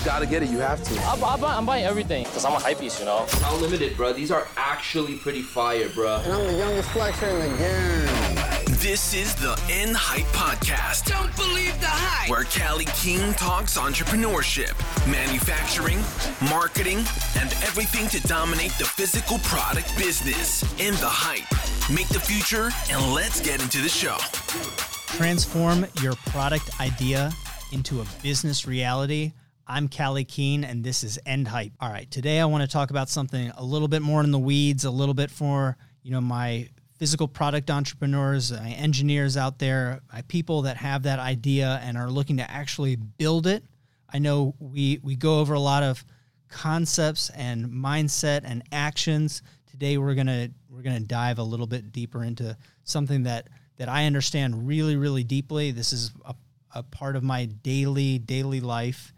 gotta get it. You have to. I'm buying everything because I'm a hypebeast, you know. How limited, bro? These are actually pretty fire, bro. And I'm the youngest flexer in the game. This is the N Hype Podcast. Don't believe the hype. Where Callie King talks entrepreneurship, manufacturing, marketing, and everything to dominate the physical product business. In the hype. Make the future, and let's get into the show. Transform your product idea into a business reality. I'm Callie Keen, and this is End Hype. All right, today I want to talk about something a little bit more in the weeds, a little bit for, my physical product entrepreneurs, my engineers out there, my people that have that idea and are looking to actually build it. I know we go over a lot of concepts and mindset and actions. Today we're gonna dive a little bit deeper into something that I understand really, really deeply. This is a part of my daily life.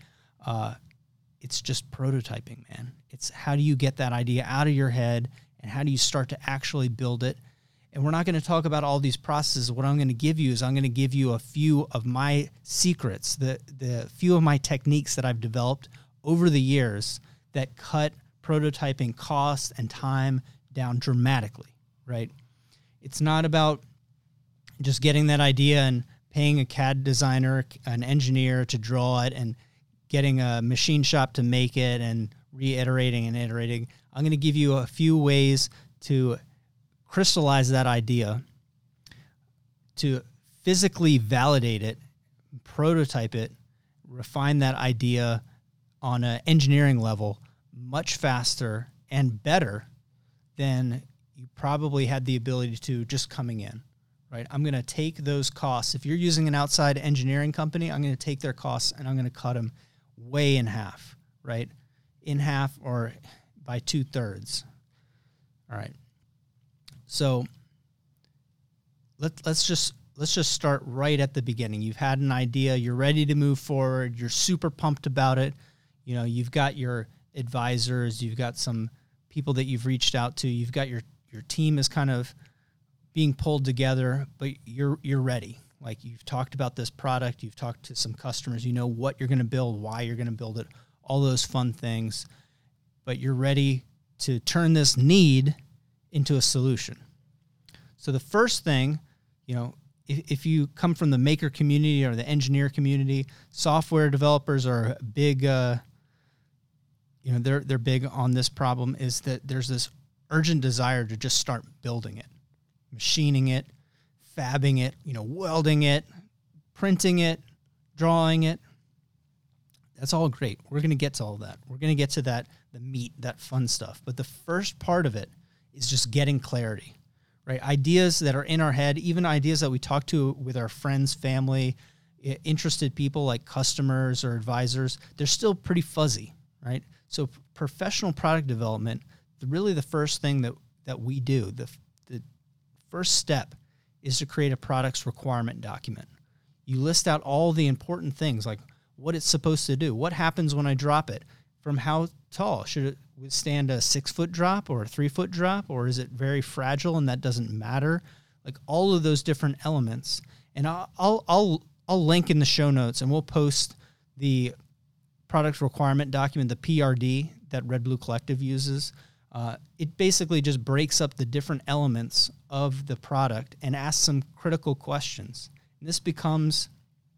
It's just prototyping, man. It's how do you get that idea out of your head and how do you start to actually build it? And we're not going to talk about all these processes. What I'm going to give you is I'm going to give you a few of my secrets, the few of my techniques that I've developed over the years that cut prototyping costs and time down dramatically, right? It's not about just getting that idea and paying a CAD designer, an engineer to draw it and getting a machine shop to make it and reiterating and iterating. I'm going to give you a few ways to crystallize that idea, to physically validate it, prototype it, refine that idea on an engineering level much faster and better than you probably had the ability to just coming in, right? I'm going to take those costs. If you're using an outside engineering company, I'm going to take their costs and I'm going to cut them way in half, right? In half or by 2/3. All right. So let's just start right at the beginning. You've had an idea, you're ready to move forward, you're super pumped about it. You've got your advisors, you've got some people that you've reached out to, you've got your team is kind of being pulled together, but you're ready. Like you've talked about this product, you've talked to some customers, you know what you're going to build, why you're going to build it, all those fun things, but you're ready to turn this need into a solution. So the first thing, if you come from the maker community or the engineer community, software developers are big, they're big on this problem, is that there's this urgent desire to just start building it, machining it, fabbing it, welding it, printing it, drawing it. That's all great. We're going to get to all that. We're going to get to the meat, that fun stuff. But the first part of it is just getting clarity, right? Ideas that are in our head, even ideas that we talk to with our friends, family, interested people like customers or advisors, they're still pretty fuzzy, right? So professional product development, really the first thing that we do, the first step is to create a product's requirement document. You list out all the important things like what it's supposed to do, what happens when I drop it, from how tall, should it withstand a 6-foot drop or a 3-foot drop, or is it very fragile and that doesn't matter? Like all of those different elements. And I'll link in the show notes and we'll post the product requirement document, the PRD that Red Blue Collective uses. It basically just breaks up the different elements of the product and asks some critical questions. And this becomes,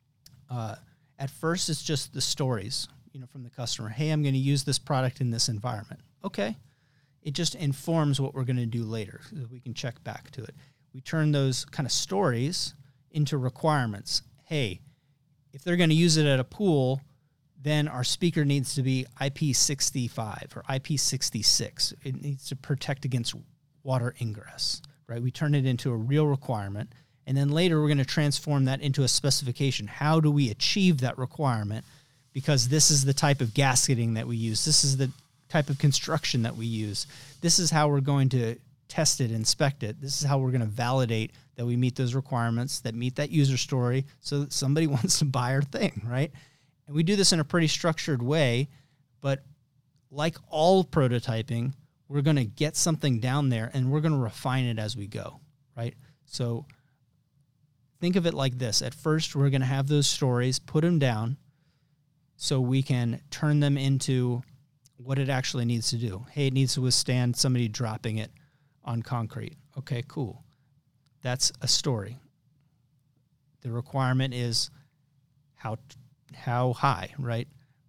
at first it's just the stories, from the customer. Hey, I'm going to use this product in this environment. Okay. It just informs what we're going to do later so that we can check back to it. We turn those kind of stories into requirements. Hey, if they're going to use it at a pool, then our speaker needs to be IP65 or IP66. It needs to protect against water ingress, right? We turn it into a real requirement. And then later we're going to transform that into a specification. How do we achieve that requirement? Because this is the type of gasketing that we use. This is the type of construction that we use. This is how we're going to test it, inspect it. This is how we're going to validate that we meet those requirements, that meet that user story so that somebody wants to buy our thing, right? And we do this in a pretty structured way, but like all prototyping, we're going to get something down there and we're going to refine it as we go, right? So think of it like this. At first, we're going to have those stories, put them down, so we can turn them into what it actually needs to do. Hey, it needs to withstand somebody dropping it on concrete. Okay, cool. That's a story. The requirement is how high, right?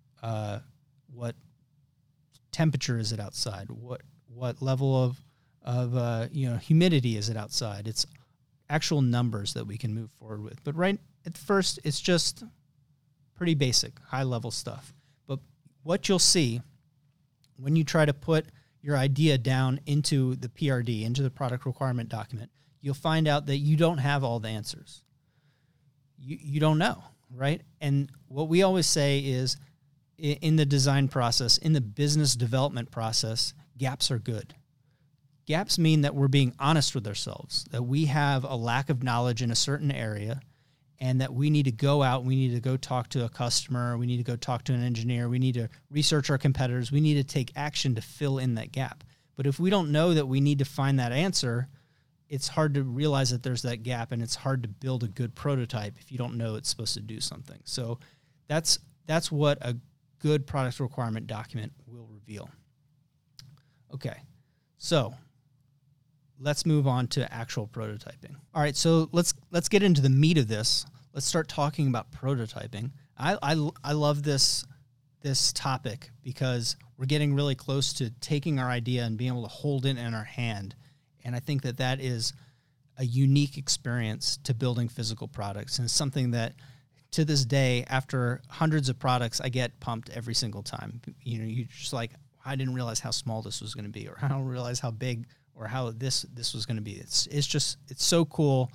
What temperature is it outside? What level of humidity is it outside? It's actual numbers that we can move forward with. But right at first, it's just pretty basic, high-level stuff. But what you'll see when you try to put your idea down into the PRD, into the product requirement document, you'll find out that you don't have all the answers. You don't know, right? And what we always say is in the design process, in the business development process, gaps are good. Gaps mean that we're being honest with ourselves, that we have a lack of knowledge in a certain area, and that we need to go out, we need to go talk to a customer, we need to go talk to an engineer, we need to research our competitors, we need to take action to fill in that gap. But if we don't know that we need to find that answer, it's hard to realize that there's that gap, and it's hard to build a good prototype if you don't know it's supposed to do something. So that's what a good product requirement document will reveal. Okay, so let's move on to actual prototyping. All right, so let's get into the meat of this. Let's start talking about prototyping. I love this topic because we're getting really close to taking our idea and being able to hold it in our hand. And I think that is a unique experience to building physical products, and something that to this day, after hundreds of products, I get pumped every single time. You know, you're just like, I didn't realize how small this was going to be, or I don't realize how big or how this was going to be. It's so cool.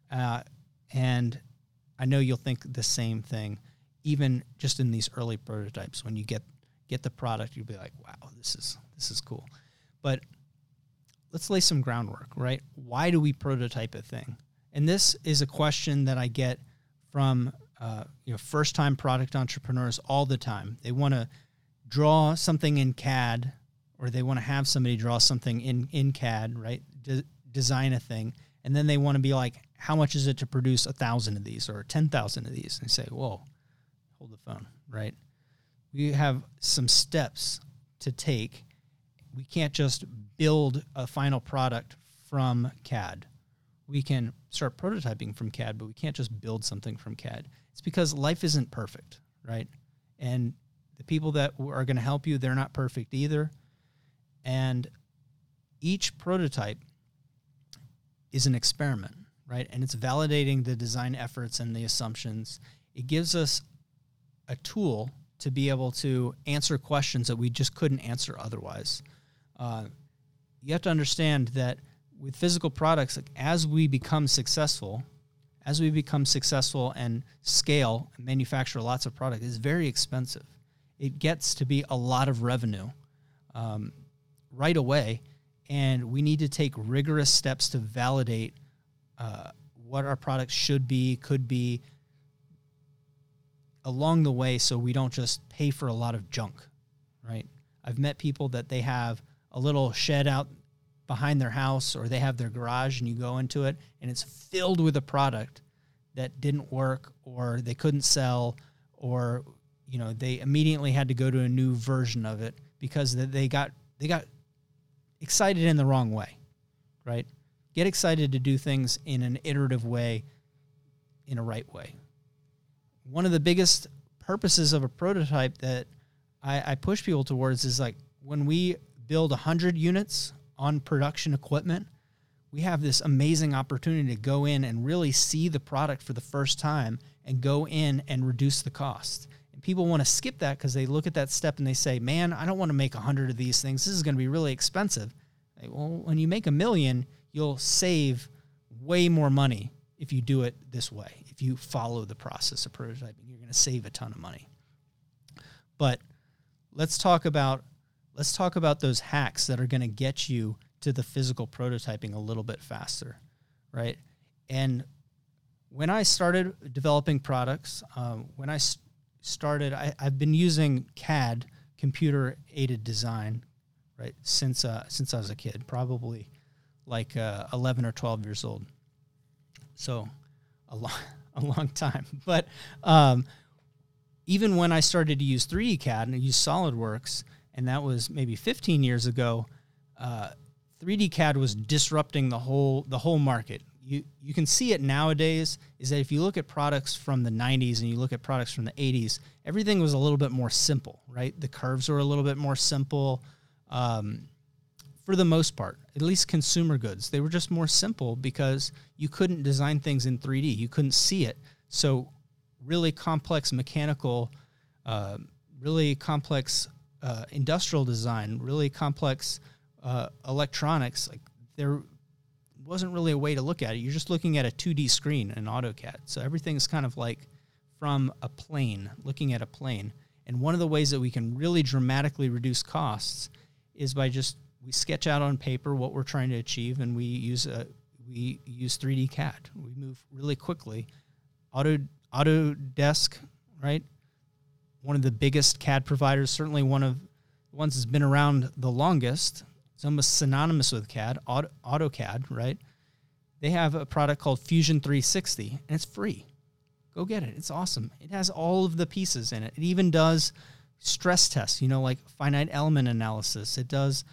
And I know you'll think the same thing, even just in these early prototypes. When you get the product, you'll be like, wow, this is cool. But let's lay some groundwork, right? Why do we prototype a thing? And this is a question that I get from first-time product entrepreneurs all the time. They want to draw something in CAD, or they want to have somebody draw something in CAD, right? Design a thing. And then they want to be like, how much is it to produce 1,000 of these or 10,000 of these? And say, whoa, hold the phone, right? We have some steps to take. We can't just build a final product from CAD. We can start prototyping from CAD, but we can't just build something from CAD. It's because life isn't perfect, right? And the people that are going to help you, they're not perfect either. And each prototype is an experiment, right? And it's validating the design efforts and the assumptions. It gives us a tool to be able to answer questions that we just couldn't answer otherwise. You have to understand that with physical products, like, as we become successful and scale and manufacture lots of product, it's very expensive. It gets to be a lot of revenue right away, and we need to take rigorous steps to validate what our products should be, could be, along the way, so we don't just pay for a lot of junk, right? I've met people that they have a little shed out behind their house, or they have their garage, and you go into it and it's filled with a product that didn't work, or they couldn't sell, or they immediately had to go to a new version of it because they got excited in the wrong way, right? Get excited to do things in an iterative way, in a right way. One of the biggest purposes of a prototype that I push people towards is, like, when we build 100 units on production equipment, we have this amazing opportunity to go in and really see the product for the first time and go in and reduce the cost. And people want to skip that because they look at that step and they say, man, I don't want to make 100 of these things. This is going to be really expensive. Like, well, when you make 1 million, you'll save way more money if you do it this way. If you follow the process of prototyping, you're going to save a ton of money. But let's talk about those hacks that are going to get you to the physical prototyping a little bit faster, right? And when I started developing products, I've been using CAD, computer-aided design, right, since I was a kid, probably like 11 or 12 years old. So a long time. But even when I started to use 3D CAD and use SolidWorks, and that was maybe 15 years ago, 3D CAD was disrupting the whole market. You can see it nowadays is that if you look at products from the 90s and you look at products from the 80s, everything was a little bit more simple, right? The curves were a little bit more simple for the most part, at least consumer goods. They were just more simple because you couldn't design things in 3D. You couldn't see it. So really complex mechanical, really complex industrial design, really complex electronics, like there wasn't really a way to look at it. You're just looking at a 2D screen in AutoCAD. So everything's kind of like from a plane, looking at a plane. And one of the ways that we can really dramatically reduce costs is by we sketch out on paper what we're trying to achieve, and we use 3D CAD. We move really quickly. Autodesk, right? One of the biggest CAD providers, certainly one of the ones that's been around the longest. It's almost synonymous with CAD, AutoCAD, right? They have a product called Fusion 360, and it's free. Go get it. It's awesome. It has all of the pieces in it. It even does stress tests, like finite element analysis. It does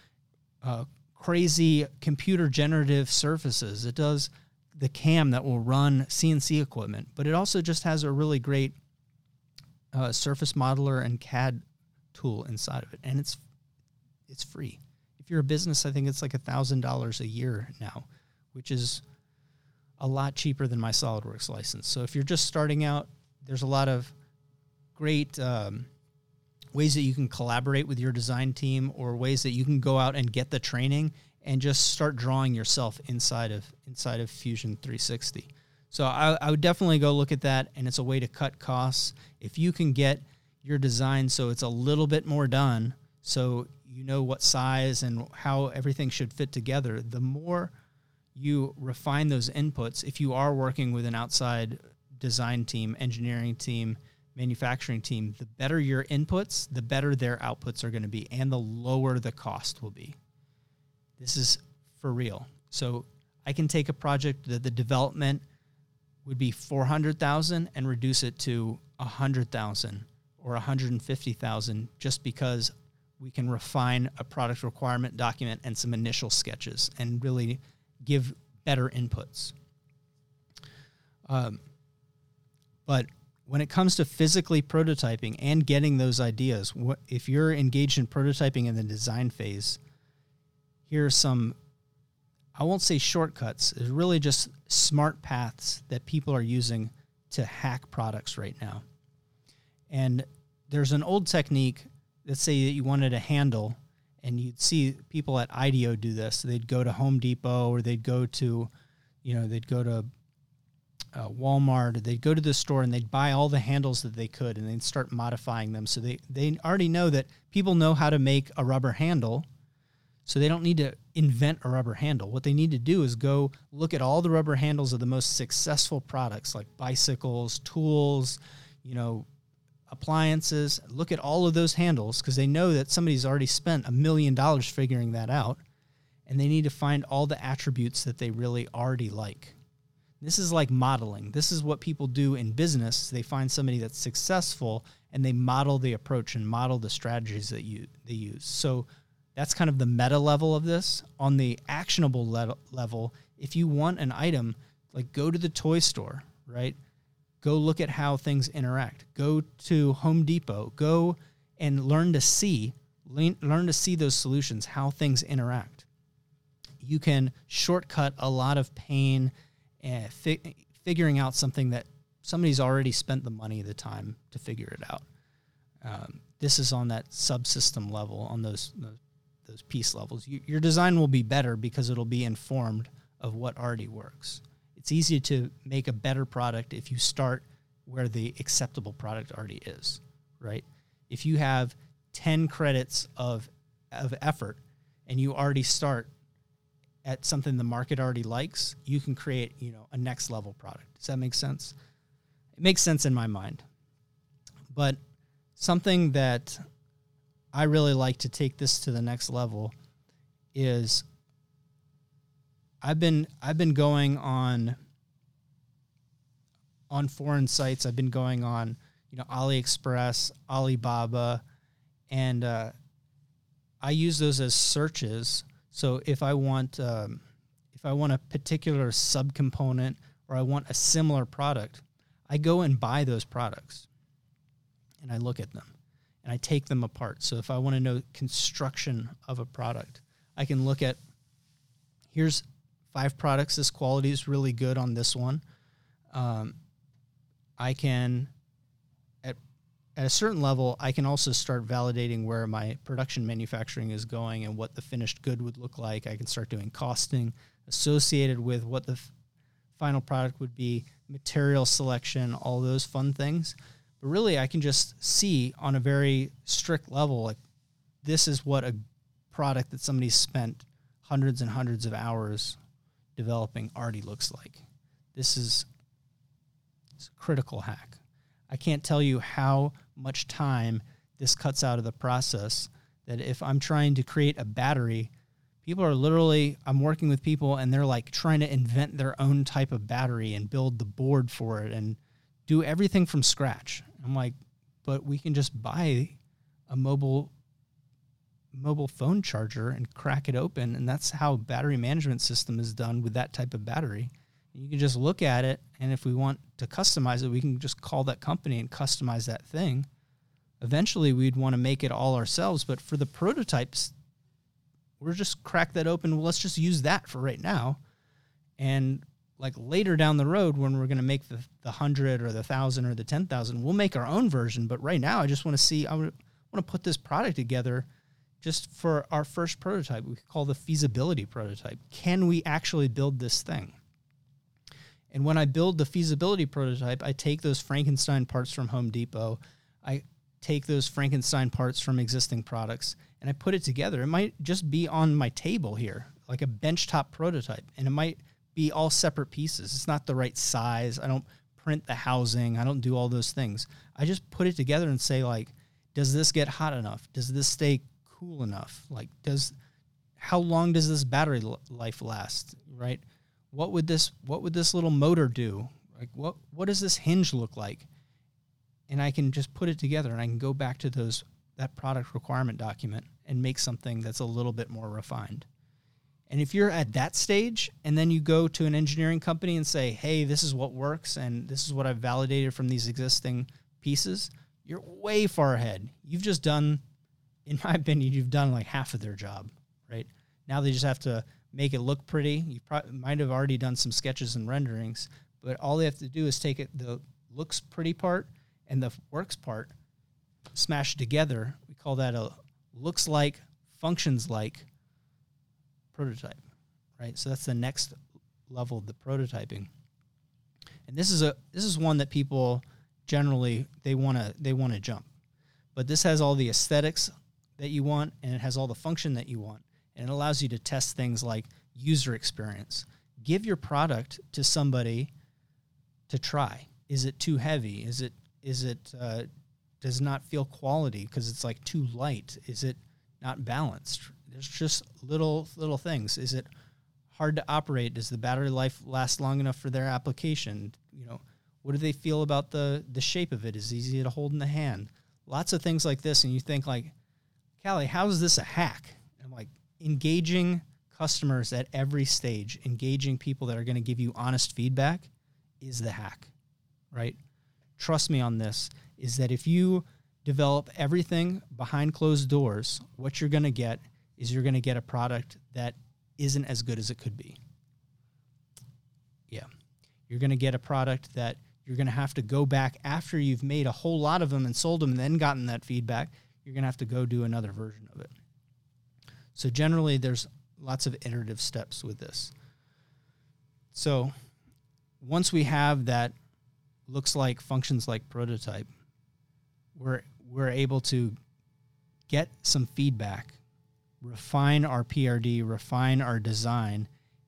crazy computer generative surfaces. It does the CAM that will run CNC equipment, but it also just has a really great surface modeler and CAD tool inside of it, and it's free. If you're a business, I think it's like $1,000 a year now, which is a lot cheaper than my SolidWorks license. So if you're just starting out, there's a lot of great ways that you can collaborate with your design team, or ways that you can go out and get the training and just start drawing yourself inside of Fusion 360. So I would definitely go look at that, and it's a way to cut costs. If you can get your design so it's a little bit more done, so you know what size and how everything should fit together, the more you refine those inputs. If you are working with an outside design team, engineering team, manufacturing team, the better your inputs, the better their outputs are going to be, and the lower the cost will be. This is for real. So I can take a project that the development would be $400,000 and reduce it to $100,000 or $150,000 just because we can refine a product requirement document and some initial sketches and really give better inputs. But when it comes to physically prototyping and getting those ideas, if you're engaged in prototyping in the design phase, here are some, I won't say shortcuts, it's really just smart paths that people are using to hack products right now. And there's an old technique. Let's say that you wanted a handle, and you'd see people at IDEO do this. They'd go to Home Depot, or they'd go to, Walmart, or they'd go to the store and they'd buy all the handles that they could, and they'd start modifying them. So they already know that people know how to make a rubber handle, so they don't need to invent a rubber handle. What they need to do is go look at all the rubber handles of the most successful products, like bicycles, tools, appliances. Look at all of those handles, because they know that somebody's already spent $1 million figuring that out, and they need to find all the attributes that they really already like. This is like modeling. This is what people do in business. They find somebody that's successful, and they model the approach and model the strategies that they use. So that's kind of the meta level of this. On the actionable level, if you want an item, like go to the toy store, right? Go look at how things interact. Go to Home Depot. Go and learn to see those solutions, how things interact. You can shortcut a lot of pain and figuring out something that somebody's already spent the money, the time to figure it out. This is on that subsystem level, on those piece levels. Your design will be better because it'll be informed of what already works. It's easy to make a better product if you start where the acceptable product already is, right? If you have 10 credits of effort and you already start at something the market already likes, you can create, a next level product. Does that make sense? It makes sense in my mind. But something that I really like to take this to the next level is I've been going on foreign sites. I've been going on, AliExpress, Alibaba, and I use those as searches. So if I want a particular subcomponent or I want a similar product, I go and buy those products and I look at them and I take them apart. So if I want to know construction of a product, I can look at, here's 5 products. This quality is really good on this one. I can, at a certain level, I can also start validating where my production manufacturing is going and what the finished good would look like. I can start doing costing associated with what the final product would be, material selection, all those fun things. But really, I can just see on a very strict level, like, this is what a product that somebody's spent hundreds and hundreds of hours developing already looks like. It's a critical hack. I can't tell you how much time this cuts out of the process, that if I'm trying to create a battery, people are literally, I'm working with people and they're like trying to invent their own type of battery and build the board for it and do everything from scratch. I'm like, but we can just buy a mobile phone charger and crack it open. And that's how battery management system is done with that type of battery. You can just look at it, and if we want to customize it, we can just call that company and customize that thing. Eventually, we'd want to make it all ourselves, but for the prototypes, we're just crack that open. Well, let's just use that for right now. And like later down the road, when we're going to make the 100 or the 1,000 or the 10,000, we'll make our own version. But right now, I just want to see, I want to put this product together just for our first prototype. We call the feasibility prototype. Can we actually build this thing? And when I build the feasibility prototype, I take those Frankenstein parts from Home Depot. I take those Frankenstein parts from existing products, and I put it together. It might just be on my table here, like a benchtop prototype, and it might be all separate pieces. It's not the right size. I don't print the housing. I don't do all those things. I just put it together and say, like, does this get hot enough? Does this stay cool enough? Like, how long does this battery life last, right? What would this little motor do? Like, what does this hinge look like? And I can just put it together, and I can go back to that product requirement document and make something that's a little bit more refined. And if you're at that stage, and then you go to an engineering company and say, hey, this is what works, and this is what I've validated from these existing pieces, you're way far ahead. You've just done, in my opinion, you've done like half of their job, right? Now they just have to make it look pretty. You might have already done some sketches and renderings, but all they have to do is take the looks pretty part and the works part, smash it together. We call that a looks like, functions like prototype, right? So that's the next level of the prototyping. And this is one that people generally they want to jump. But this has all the aesthetics that you want, and it has all the function that you want. And it allows you to test things like user experience. Give your product to somebody to try. Is it too heavy? Is it does not feel quality because it's like too light? Is it not balanced? There's just little things. Is it hard to operate? Does the battery life last long enough for their application? What do they feel about the shape of it? Is it easy to hold in the hand? Lots of things like this, and you think like, Callie, how is this a hack? And I'm like, engaging customers at every stage, engaging people that are going to give you honest feedback is the hack, right? Trust me on this, is that if you develop everything behind closed doors, what you're going to get is you're going to get a product that isn't as good as it could be. Yeah. You're going to get a product that you're going to have to go back after you've made a whole lot of them and sold them and then gotten that feedback. You're going to have to go do another version of it. So generally, there's lots of iterative steps with this. So once we have that looks like, functions like prototype, we're able to get some feedback, refine our PRD, refine our design.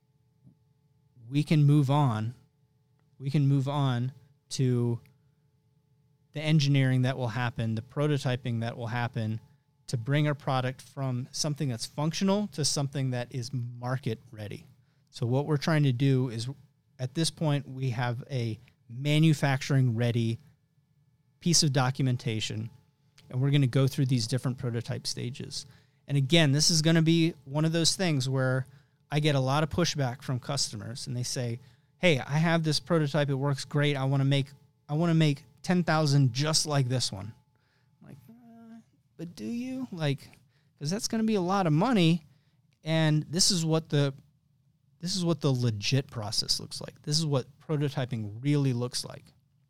We can move on. We can move on to the engineering that will happen, the prototyping that will happen, to bring our product from something that's functional to something that is market ready. So what we're trying to do is, at this point, we have a manufacturing ready piece of documentation, and we're going to go through these different prototype stages. And again, this is going to be one of those things where I get a lot of pushback from customers, and they say, hey, I have this prototype. It works great. I want to make 10,000 just like this one. I'm like, but do you? Like, because that's going to be a lot of money. And this is what the legit process looks like. This is what prototyping really looks like.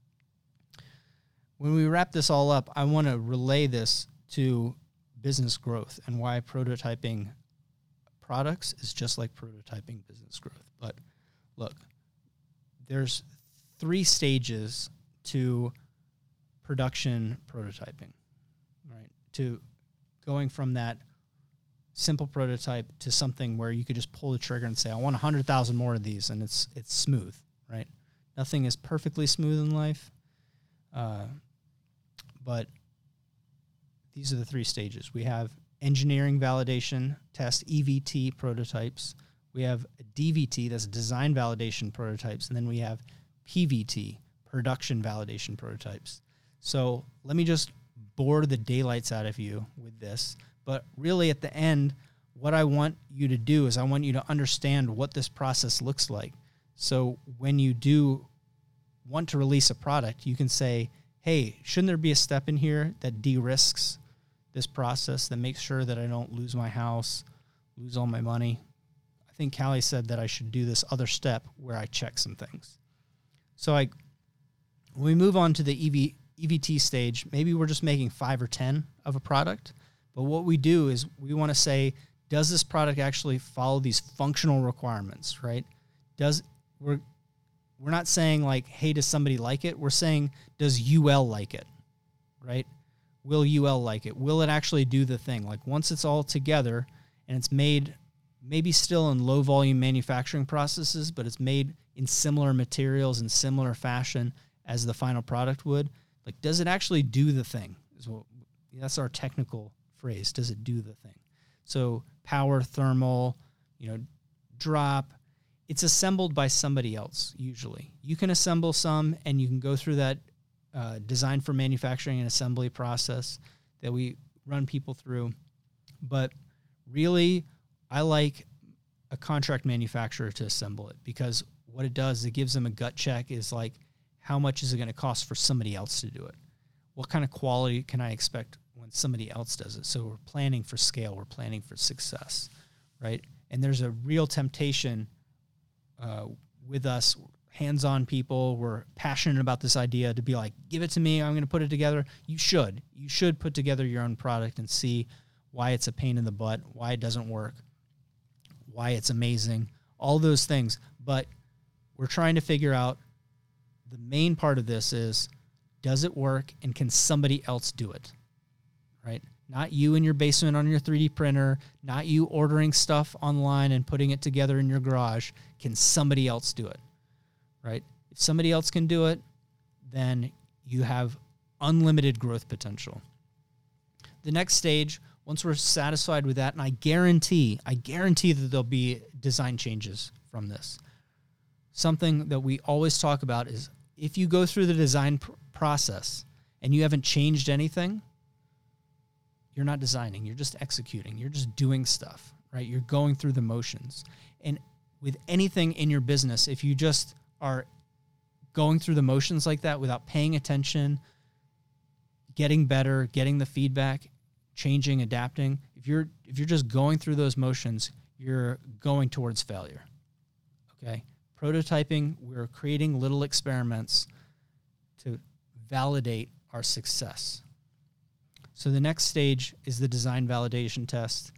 When we wrap this all up, I want to relay this to business growth and why prototyping products is just like prototyping business growth. But look, there's 3 stages to production prototyping, right? To going from that simple prototype to something where you could just pull the trigger and say, I want 100,000 more of these, and it's smooth, right? Nothing is perfectly smooth in life, but these are the 3 stages. We have engineering validation test, EVT prototypes. We have DVT, that's design validation prototypes, and then we have PVT, production validation prototypes. So let me just bore the daylights out of you with this. But really at the end, what I want you to do is I want you to understand what this process looks like. So when you do want to release a product, you can say, hey, shouldn't there be a step in here that de-risks this process, that makes sure that I don't lose my house, lose all my money? I think Callie said that I should do this other step where I check some things. So when we move on to the EVT stage, maybe we're just making 5 or 10 of a product. But what we do is we want to say, does this product actually follow these functional requirements, right? We're not saying like, hey, does somebody like it? We're saying, does UL like it, right? Will UL like it? Will it actually do the thing? Like once it's all together and it's made maybe still in low volume manufacturing processes, but it's made in similar materials and similar fashion as the final product would, like, does it actually do the thing? That's our technical phrase. Does it do the thing? So power, thermal, drop, it's assembled by somebody else. Usually you can assemble some and you can go through that design for manufacturing and assembly process that we run people through. But really, I like a contract manufacturer to assemble it, because what it does, it gives them a gut check, is like, how much is it going to cost for somebody else to do it? What kind of quality can I expect when somebody else does it? So we're planning for scale. We're planning for success, right? And there's a real temptation with us hands-on people. We're passionate about this idea to be like, give it to me. I'm going to put it together. You should put together your own product and see why it's a pain in the butt, why it doesn't work, why it's amazing, all those things. But we're trying to figure out, the main part of this is, does it work and can somebody else do it, right? Not you in your basement on your 3D printer, not you ordering stuff online and putting it together in your garage. Can somebody else do it, right? If somebody else can do it, then you have unlimited growth potential. The next stage, once we're satisfied with that, and I guarantee that there'll be design changes from this. Something that we always talk about is, if you go through the design process and you haven't changed anything, you're not designing, you're just executing, you're just doing stuff, right? You're going through the motions. And with anything in your business, if you just are going through the motions like that without paying attention, getting better, getting the feedback, changing, adapting, if you're just going through those motions, you're going towards failure, okay? Prototyping, we're creating little experiments to validate our success. So the next stage is the design validation test.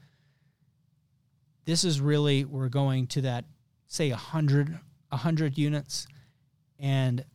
This is really, we're going to that, say 100 units, and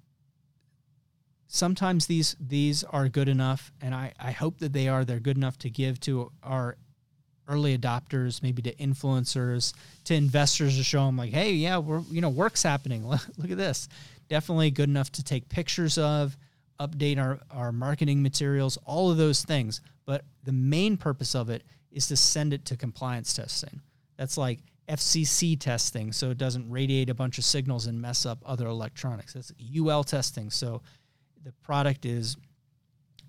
sometimes these are good enough, and I hope that they're good enough to give to our early adopters, maybe to influencers, to investors, to show them like, hey, yeah, work's happening. Look at this. Definitely good enough to take pictures of, update our marketing materials, all of those things. But the main purpose of it is to send it to compliance testing. That's like FCC testing, so it doesn't radiate a bunch of signals and mess up other electronics. That's UL testing, so the product is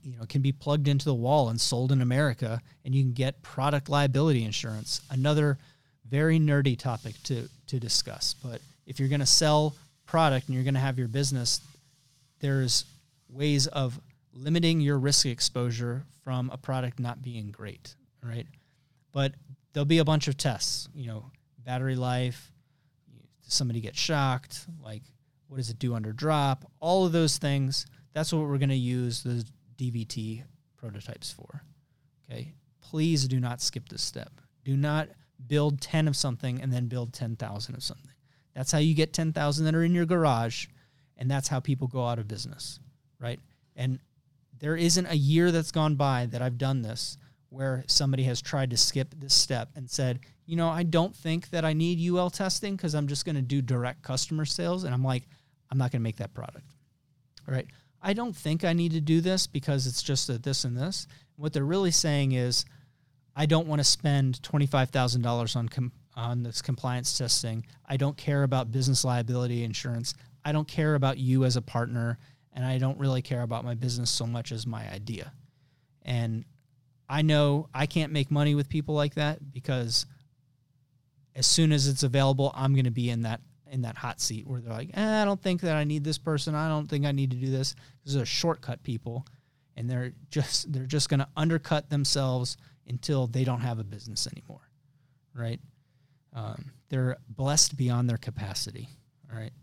can be plugged into the wall and sold in America, and you can get product liability insurance. Another very nerdy topic to discuss. But if you're going to sell product and you're going to have your business, there's ways of limiting your risk exposure from a product not being great, right? But there'll be a bunch of tests, battery life, does somebody get shocked, like what does it do under drop, all of those things. That's what we're going to use the DVT prototypes for, okay? Please do not skip this step. Do not build 10 of something and then build 10,000 of something. That's how you get 10,000 that are in your garage, and that's how people go out of business, right? And there isn't a year that's gone by that I've done this where somebody has tried to skip this step and said, I don't think that I need UL testing because I'm just going to do direct customer sales. And I'm like, I'm not going to make that product, all right? I don't think I need to do this because it's just a this and this. What they're really saying is, I don't want to spend $25,000 on this compliance testing. I don't care about business liability insurance. I don't care about you as a partner, and I don't really care about my business so much as my idea. And I know I can't make money with people like that because as soon as it's available, I'm going to be in that hot seat where they're like, I don't think that I need this person. I don't think I need to do this. These are shortcut people, and they're just going to undercut themselves until they don't have a business anymore, right? They're blessed beyond their capacity, all right?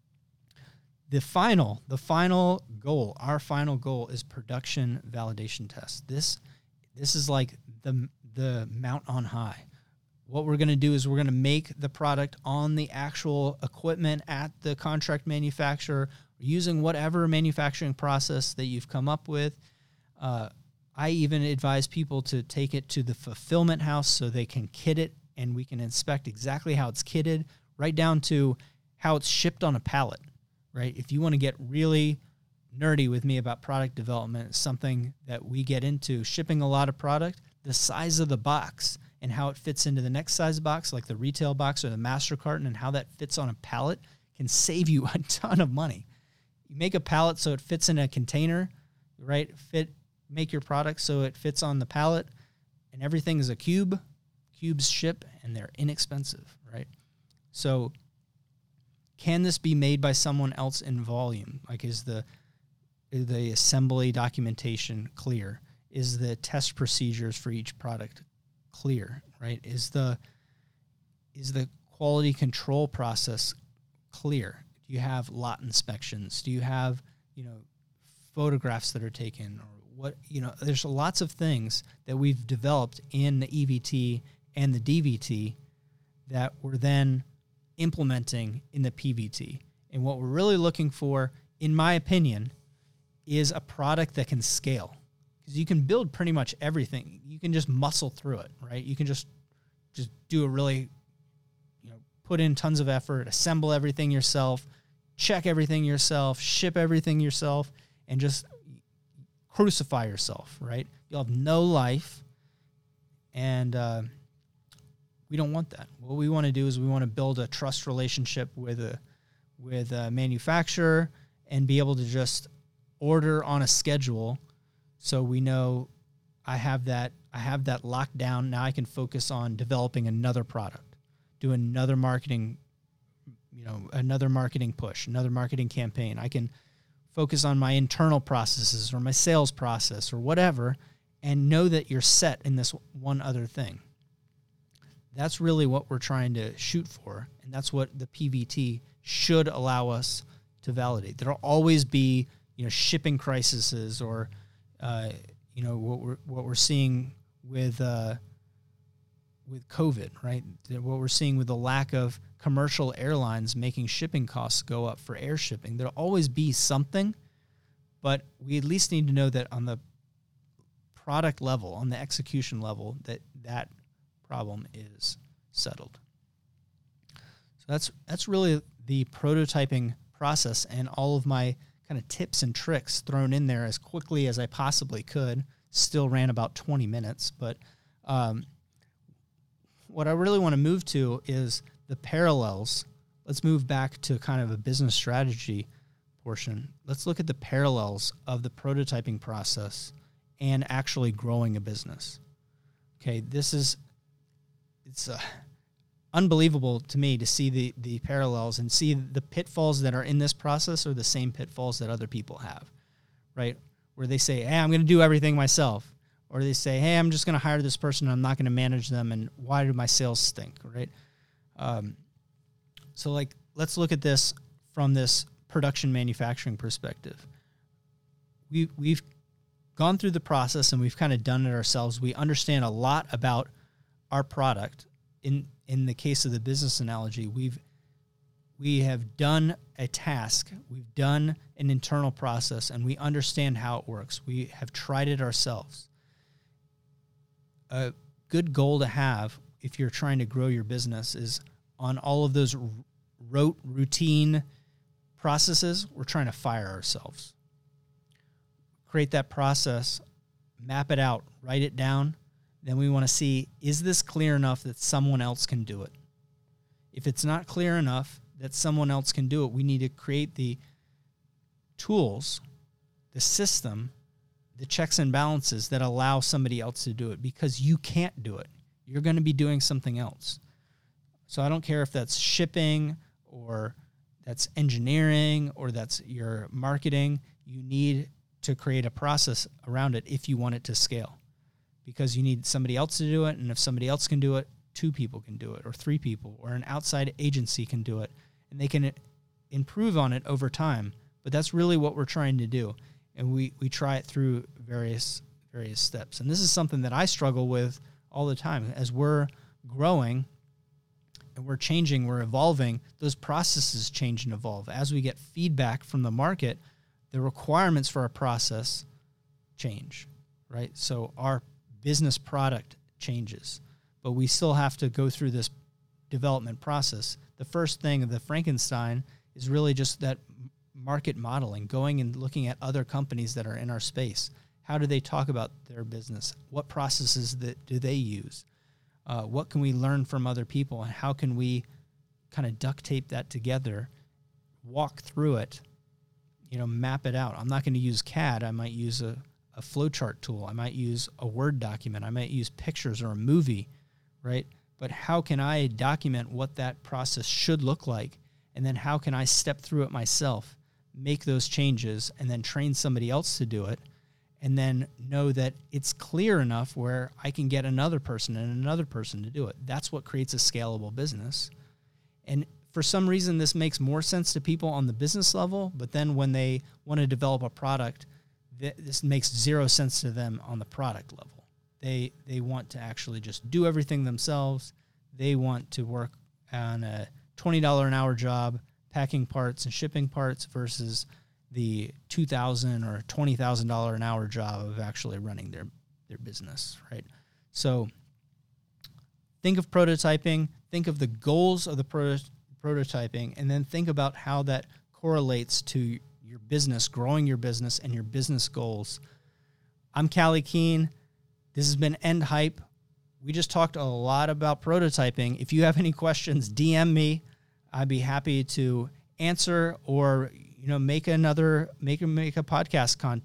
The final goal, our final goal is production validation test. This is like the mount on high. What we're going to do is we're going to make the product on the actual equipment at the contract manufacturer using whatever manufacturing process that you've come up with. I even advise people to take it to the fulfillment house so they can kit it and we can inspect exactly how it's kitted, right down to how it's shipped on a pallet, right? If you want to get really nerdy with me about product development, it's something that we get into. Shipping a lot of product, the size of the box and how it fits into the next size box, like the retail box or the master carton, and how that fits on a pallet can save you a ton of money. You make a pallet so it fits in a container, right? Make your product so it fits on the pallet, and everything is a cube. Cubes ship, and they're inexpensive, right? So can this be made by someone else in volume? Like, is the assembly documentation clear? Is the test procedures for each product clear, right? Is the quality control process clear? Do you have lot inspections? Do you have, photographs that are taken, or what, there's lots of things that we've developed in the EVT and the DVT that we're then implementing in the PVT. And what we're really looking for, in my opinion, is a product that can scale. Because you can build pretty much everything. You can just muscle through it, right? You can just do a really, put in tons of effort, assemble everything yourself, check everything yourself, ship everything yourself, and just crucify yourself, right? You'll have no life, and we don't want that. What we want to do is we want to build a trust relationship with a manufacturer and be able to just order on a schedule, so we know I have that locked down. Now I can focus on developing another product, do another marketing, another marketing push, another marketing campaign. I can focus on my internal processes or my sales process or whatever, and know that you're set in this one other thing. That's really what we're trying to shoot for, and that's what the PVT should allow us to validate. There'll always be, shipping crises or, what we're seeing with COVID, right? What we're seeing with the lack of commercial airlines making shipping costs go up for air shipping. There'll always be something, but we at least need to know that on the product level, on the execution level, that problem is settled. So that's really the prototyping process, and all of my kind of tips and tricks thrown in there as quickly as I possibly could. Still ran about 20 minutes, but what I really want to move to is the parallels. Let's move back to kind of a business strategy portion, let's look at the parallels of the prototyping process and actually growing a business. Okay, it's unbelievable to me to see the parallels and see the pitfalls that are in this process are the same pitfalls that other people have, right? Where they say, hey, I'm going to do everything myself. Or they say, hey, I'm just going to hire this person and I'm not going to manage them, and why do my sales stink, right? So like, let's look at this from this production manufacturing perspective. We've gone through the process and we've kind of done it ourselves. We understand a lot about our product. In the case of the business analogy, we have done a task, we've done an internal process, and we understand how it works. We have tried it ourselves. A good goal to have if you're trying to grow your business is on all of those rote, routine processes, we're trying to fire ourselves. Create that process, map it out, write it down. Then we want to see, is this clear enough that someone else can do it? If it's not clear enough that someone else can do it, we need to create the tools, the system, the checks and balances that allow somebody else to do it, because you can't do it. You're going to be doing something else. So I don't care if that's shipping or that's engineering or that's your marketing. You need to create a process around it if you want it to scale, because you need somebody else to do it. And if somebody else can do it, 2 people can do it, or 3 people, or an outside agency can do it, and they can improve on it over time. But that's really what we're trying to do. And we try it through various steps. And this is something that I struggle with all the time. As we're growing and we're changing, we're evolving, those processes change and evolve. As we get feedback from the market, the requirements for our process change, right? So our business product changes, but we still have to go through this development process. The first thing of the Frankenstein is really just that market modeling, going and looking at other companies that are in our space. How do they talk about their business? What processes do they use? What can we learn from other people? And how can we kind of duct tape that together, walk through it, map it out? I'm not going to use CAD. I might use a flowchart tool. I might use a Word document. I might use pictures or a movie, right? But how can I document what that process should look like? And then how can I step through it myself, make those changes, and then train somebody else to do it, and then know that it's clear enough where I can get another person and another person to do it. That's what creates a scalable business. And for some reason, this makes more sense to people on the business level, but then when they want to develop a product, this makes zero sense to them on the product level. They want to actually just do everything themselves. They want to work on a $20 an hour job, packing parts and shipping parts, versus the $2,000 or $20,000 an hour job of actually running their business, right? So think of prototyping, think of the goals of the prototyping, and then think about how that correlates to your business, growing your business and your business goals. I'm Callie Keene. This has been End Hype. We just talked a lot about prototyping. If you have any questions, DM me. I'd be happy to answer, or make a podcast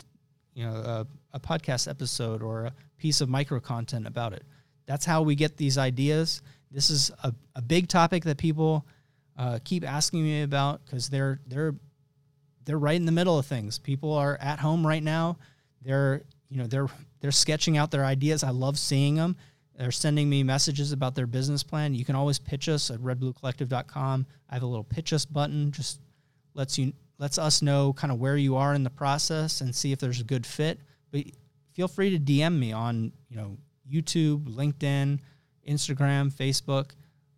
a podcast episode or a piece of micro content about it. That's how we get these ideas. This is a big topic that people keep asking me about, because they're right in the middle of things. People are at home right now. They're sketching out their ideas. I love seeing them. They're sending me messages about their business plan. You can always pitch us at redbluecollective.com. I have a little pitch us button, just lets us know kind of where you are in the process and see if there's a good fit. But feel free to DM me on, YouTube, LinkedIn, Instagram, Facebook.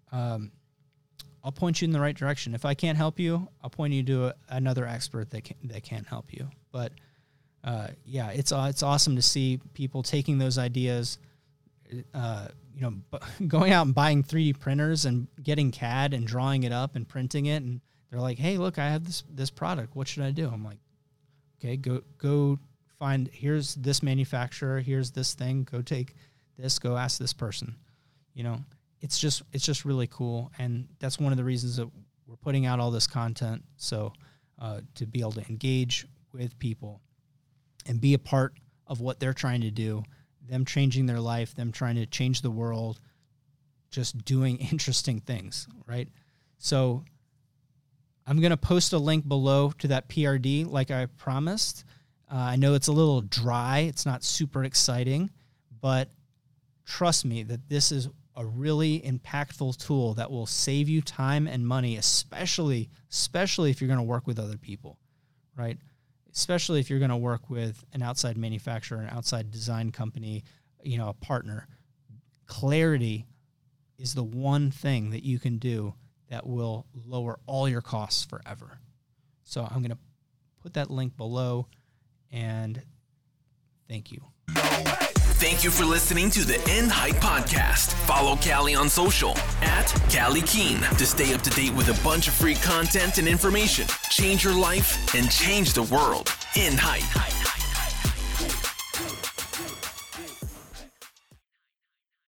I'll point you in the right direction. If I can't help you, I'll point you to another expert that can help you. But it's awesome to see people taking those ideas, going out and buying 3D printers and getting CAD and drawing it up and printing it. And they're like, hey, look, I have this product. What should I do? I'm like, okay, go find, here's this manufacturer. Here's this thing. Go take this, go ask this person. It's just really cool. And that's one of the reasons that we're putting out all this content. So to be able to engage with people and be a part of what they're trying to do, them changing their life, them trying to change the world, just doing interesting things, right? So I'm going to post a link below to that PRD like I promised. I know it's a little dry. It's not super exciting, but trust me that this is a really impactful tool that will save you time and money, especially if you're going to work with other people, right? Especially if you're going to work with an outside manufacturer, an outside design company, a partner. Clarity is the one thing that you can do that will lower all your costs forever. So I'm going to put that link below, and thank you. Thank you for listening to the End Hype Podcast. Follow Callie on social @CallieKeen to stay up to date with a bunch of free content and information. Change your life and change the world. End Hype.